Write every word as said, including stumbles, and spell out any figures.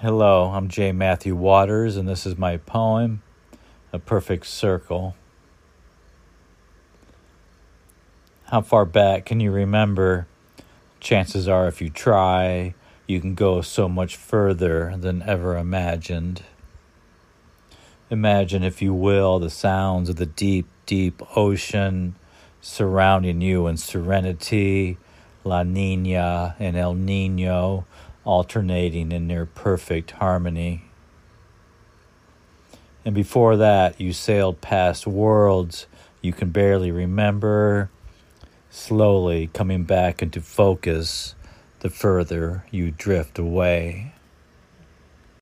Hello, I'm J. Matthew Waters, and this is my poem, A Perfect Circle. How far back can you remember? Chances are, if you try, you can go so much further than ever imagined. Imagine, if you will, the sounds of the deep, deep ocean surrounding you in serenity, La Nina and El Nino alternating in their perfect harmony. And before that, you sailed past worlds you can barely remember, slowly coming back into focus the further you drift away.